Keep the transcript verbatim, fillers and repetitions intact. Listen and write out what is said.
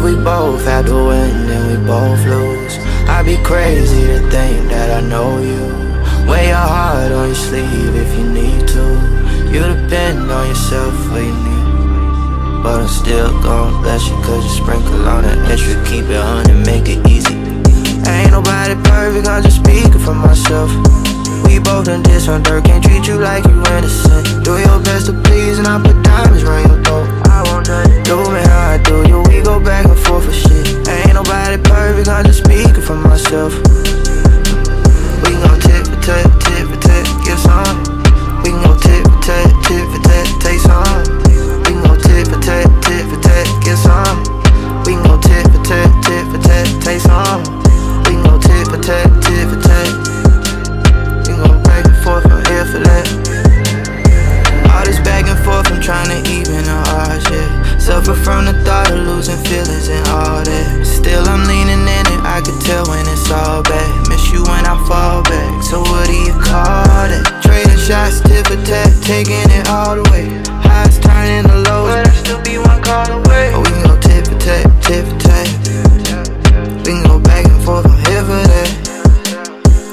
we both have to win and we both lose. I'd be crazy to think that I know you. Wear your heart on your sleeve if you need to. You depend on yourself when you need. But I'm still gon' bless you, cause you sprinkle on an extra. Keep it on and make it easy. Ain't nobody perfect, I'm just speaking for myself. We both done did some dirt, can't treat you like you innocent. Do your best to please and I put diamonds round your throat. I won't touch it. Do me how I do you, we go back and forth for shit. Ain't nobody perfect, I'm just speaking for myself. We can go tit for tat, tit for tat, get some. We can go tit for tat, tit for tat, take some. We can go tit for tat, tit for tat, get some. We can go tit for tat, tit for tat, take some. We can go tit for tat, tit for tat. We can go back and forth, I'm here for that. All this back and forth, I'm tryna even the odds, yeah. Suffer from the thought of losing feelings and all that. Still I'm leaning in it, I can tell when it's all bad. Miss you when I fall back, so what do you call that? Trading shots, tit for tat, taking it